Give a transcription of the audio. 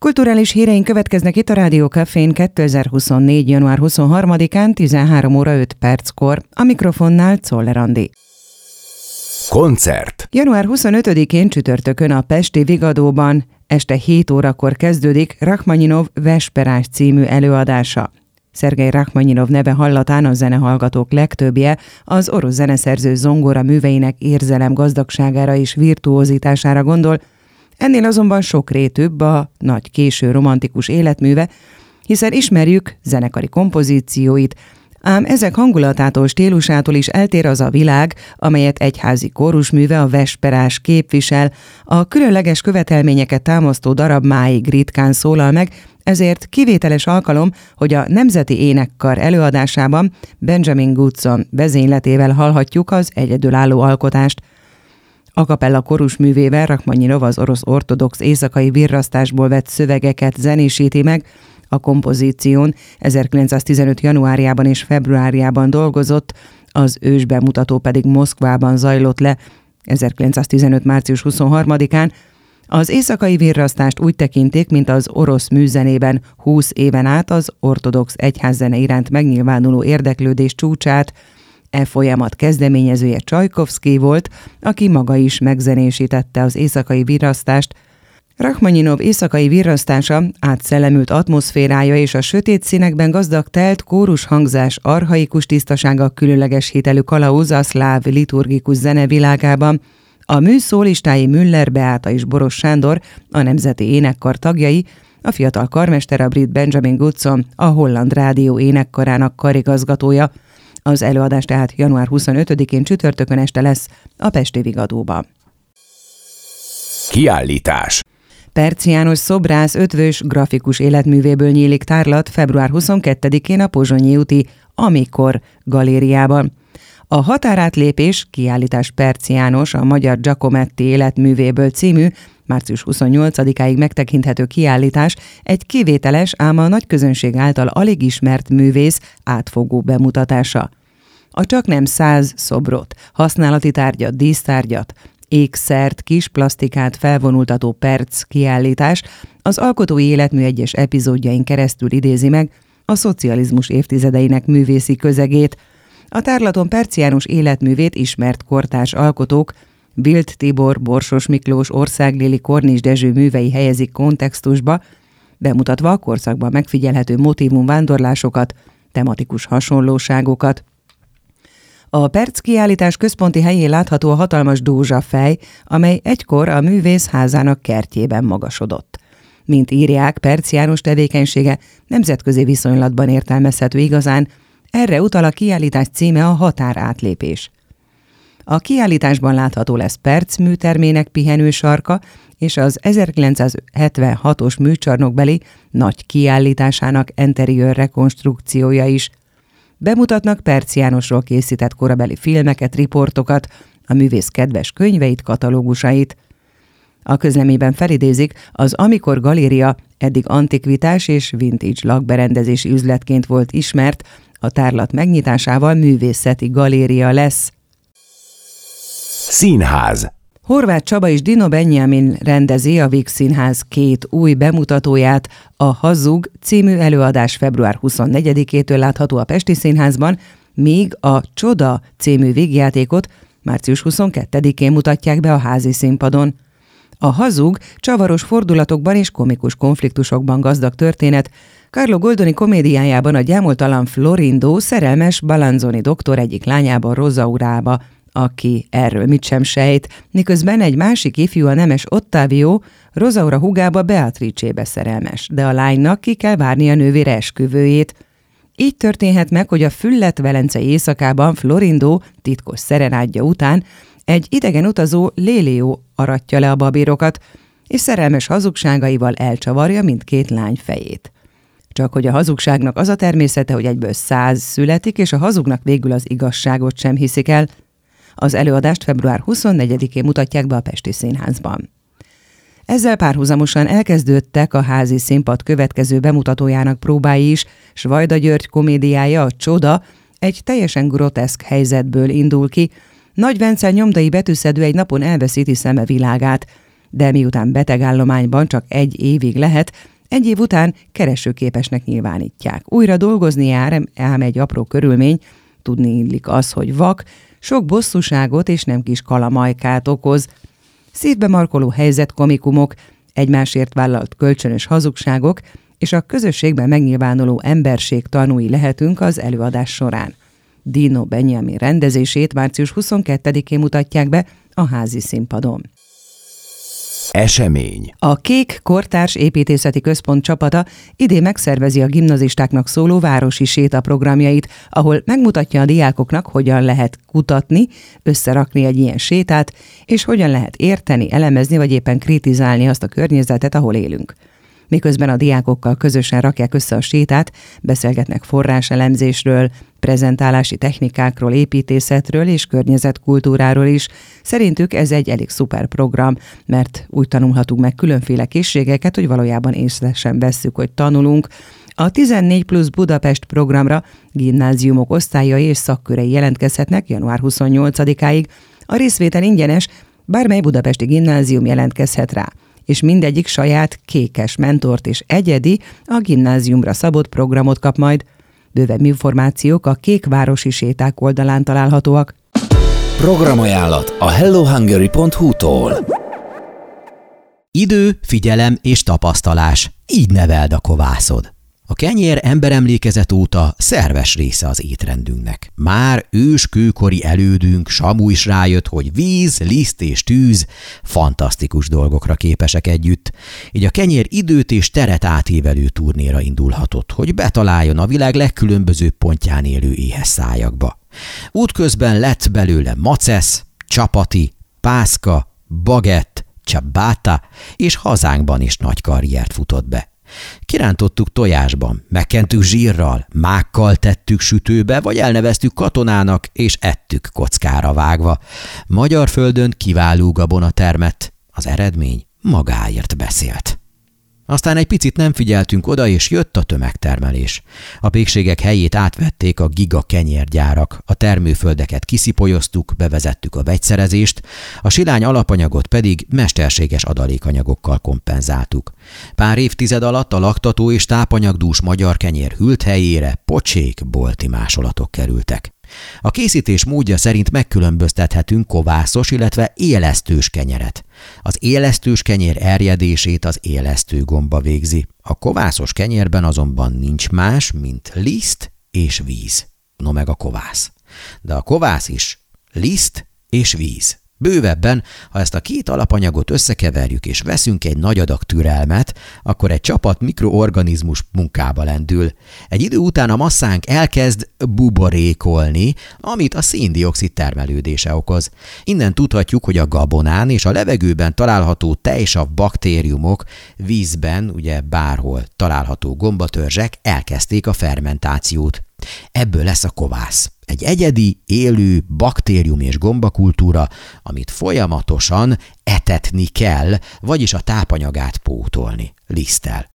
Kulturális híreink következnek itt a Rádió Cafén 2024. január 23-án 13 óra 5 perckor. A mikrofonnál Czoller Andi. Koncert. Január 25-én csütörtökön a pesti Vigadóban este 7 órakor kezdődik Rachmaninov Vesperás című előadása. Szergej Rachmaninov neve hallatán a zenehallgatók legtöbbje az orosz zeneszerző zongora műveinek érzelem gazdagságára és virtuózitására gondol, ennél azonban sokrétűbb a nagy késő romantikus életműve, hiszen ismerjük zenekari kompozícióit, ám ezek hangulatától, stílusától is eltér az a világ, amelyet egyházi kórusműve, a Vesperás képvisel. A különleges követelményeket támasztó darab máig ritkán szólal meg, ezért kivételes alkalom, hogy a Nemzeti Énekkar előadásában Benjamin Goodson vezényletével hallhatjuk az egyedülálló alkotást. A kapella kórusművével Rachmaninov az orosz ortodox éjszakai virrasztásból vett szövegeket zenésíti meg. A kompozíción 1915. januárjában és februárjában dolgozott, az ősbemutató pedig Moszkvában zajlott le 1915. március 23-án. Az éjszakai virrasztást úgy tekintik, mint az orosz műzenében 20 éven át az ortodox egyházzene iránt megnyilvánuló érdeklődés csúcsát. E folyamat kezdeményezője Csajkovszkij volt, aki maga is megzenésítette az éjszakai virrasztást. Rachmaninov éjszakai virrasztása, átszellemült atmoszférája és a sötét színekben gazdag telt kórus hangzás archaikus tisztasága különleges hitelű kalauz a szláv liturgikus zene világában. A mű szólistái Müller Beáta és Boros Sándor, a Nemzeti Énekkar tagjai, a fiatal karmester, a brit Benjamin Goodson, a holland rádió énekkarának karigazgatója. Az előadás tehát január 25-én csütörtökön este lesz a pesti Vigadóban. Kiállítás. Percz János szobrász ötvös grafikus életművéből nyílik tárlat február 22-én a Pozsonyi úti Amikor galériában. A határátlépés kiállítás Percz János a magyar Giacometti életművéből című március 28-áig megtekinthető kiállítás egy kivételes, ám a nagy közönség által alig ismert művész átfogó bemutatása. A csaknem 100 szobrot, használati tárgyat, dísztárgyat, ékszert, kis plasztikát felvonultató Percz kiállítás az alkotói életmű egyes epizódjain keresztül idézi meg a szocializmus évtizedeinek művészi közegét. A tárlaton Percz János életművét ismert kortárs alkotók, Vilt Tibor, Borsos Miklós, Országlili, Kornis Dezső művei helyezik kontextusba, bemutatva a korszakban megfigyelhető motívum vándorlásokat, tematikus hasonlóságokat. A Percz kiállítás központi helyén látható a hatalmas dózsafej, amely egykor a művész házának kertjében magasodott. Mint írják, Percz János tevékenysége nemzetközi viszonylatban értelmezhető igazán, erre utal a kiállítás címe a határátlépés. A kiállításban látható lesz Percz műtermének pihenő sarka és az 1976-os műcsarnokbeli nagy kiállításának interiőr rekonstrukciója is. Bemutatnak Percz Jánosról készített korabeli filmeket, riportokat, a művész kedves könyveit, katalógusait. A közleményben felidézik, az Amikor galéria eddig antikvitás és vintage lakberendezési üzletként volt ismert, a tárlat megnyitásával művészeti galéria lesz. Színház. Horváth Csaba és Dino Benjamin rendezi a Víg Színház két új bemutatóját. A Hazug című előadás február 24-től látható a Pesti Színházban, míg a Csoda című vígjátékot március 22-én mutatják be a Házi Színpadon. A Hazug csavaros fordulatokban és komikus konfliktusokban gazdag történet. Carlo Goldoni komédiájában a gyámoltalan Florindo szerelmes Balanzoni doktor egyik lányában, Rosaurába, aki erről mit sem sejt, miközben egy másik ifjú, a nemes Ottavio, Rosaura húgába, Beatrice-be szerelmes, de a lánynak ki kell várnia nővére esküvőjét. Így történhet meg, hogy a Füllet-velencei éjszakában Florindo titkos szerenádja után egy idegen utazó Lélio aratja le a babérokat, és szerelmes hazugságaival elcsavarja mindkét lány fejét. Csak hogy a hazugságnak az a természete, hogy egyből 100 születik, és a hazugnak végül az igazságot sem hiszik el. Az előadást február 24-én mutatják be a Pesti Színházban. Ezzel párhuzamosan elkezdődtek a Házi Színpad következő bemutatójának próbái is. Svajda György komédiája, a Csoda, egy teljesen groteszk helyzetből indul ki. Nagy Bence nyomdai betűszedő egy napon elveszíti szeme világát, de miután betegállományban csak 1 évig lehet, Egy év után keresőképesnek nyilvánítják. Újra dolgozni jár, ám egy apró körülmény, tudni illik az, hogy vak, sok bosszúságot és nem kis kalamajkát okoz. Szívbe markoló helyzetkomikumok, egymásért vállalt kölcsönös hazugságok és a közösségben megnyilvánuló emberség tanúi lehetünk az előadás során. Dino Benjamin rendezését március 22-én mutatják be a Házi Színpadon. Esemény. A Kék Kortárs Építészeti Központ csapata idén megszervezi a gimnazistáknak szóló városi sétaprogramjait, ahol megmutatja a diákoknak, hogyan lehet kutatni, összerakni egy ilyen sétát, és hogyan lehet érteni, elemezni vagy éppen kritizálni azt a környezetet, ahol élünk. Miközben a diákokkal közösen rakják össze a sétát, beszélgetnek forráselemzésről, prezentálási technikákról, építészetről és környezetkultúráról is. Szerintük ez egy elég szuper program, mert úgy tanulhatunk meg különféle készségeket, hogy valójában észre sem vesszük, hogy tanulunk. A 14 plusz Budapest programra gimnáziumok osztályai és szakkörei jelentkezhetnek január 28-áig. A részvétel ingyenes, bármely budapesti gimnázium jelentkezhet rá, és mindegyik saját kékes mentort és egyedi, a gimnáziumra szabott programot kap majd. Bővebb információk a kékvárosi séták oldalán találhatóak. Programajánlat a hellohungary.hu-tól. Idő, figyelem és tapasztalás. Így neveld a kovászod. A kenyér emberemlékezet óta szerves része az étrendünknek. Már őskőkori elődünk Samu is rájött, hogy víz, liszt és tűz fantasztikus dolgokra képesek együtt. Így a kenyér időt és teret átívelő turnéra indulhatott, hogy betaláljon a világ legkülönbözőbb pontján élő éhes szájakba. Útközben lett belőle macesz, csapati, pászka, bagett, ciabatta, és hazánkban is nagy karriert futott be. Kirántottuk tojásban, megkentük zsírral, mákkal tettük sütőbe, vagy elneveztük katonának, és ettük kockára vágva. Magyar földön kiváló gabona termett, az eredmény magáért beszélt. Aztán egy picit nem figyeltünk oda, és jött a tömegtermelés. A pékségek helyét átvették a giga kenyérgyárak, a termőföldeket kiszipolyoztuk, bevezettük a vegyszerezést, a silány alapanyagot pedig mesterséges adalékanyagokkal kompenzáltuk. Pár évtized alatt a laktató és tápanyagdús magyar kenyér hűlt helyére pocsék bolti másolatok kerültek. A készítés módja szerint megkülönböztethetünk kovászos, illetve élesztős kenyeret. Az élesztős kenyér erjedését az élesztő gomba végzi. A kovászos kenyérben azonban nincs más, mint liszt és víz. No meg a kovász. De a kovász is liszt és víz. Bővebben, ha ezt a két alapanyagot összekeverjük és veszünk egy nagy adag türelmet, akkor egy csapat mikroorganizmus munkába lendül. Egy idő után a masszánk elkezd buborékolni, amit a szén-dioxid termelődése okoz. Innen tudhatjuk, hogy a gabonán és a levegőben található tejsav baktériumok, vízben, ugye bárhol található gombatörzsek elkezdték a fermentációt. Ebből lesz a kovász. Egy egyedi, élő baktérium és gombakultúra, amit folyamatosan etetni kell, vagyis a tápanyagát pótolni liszttel.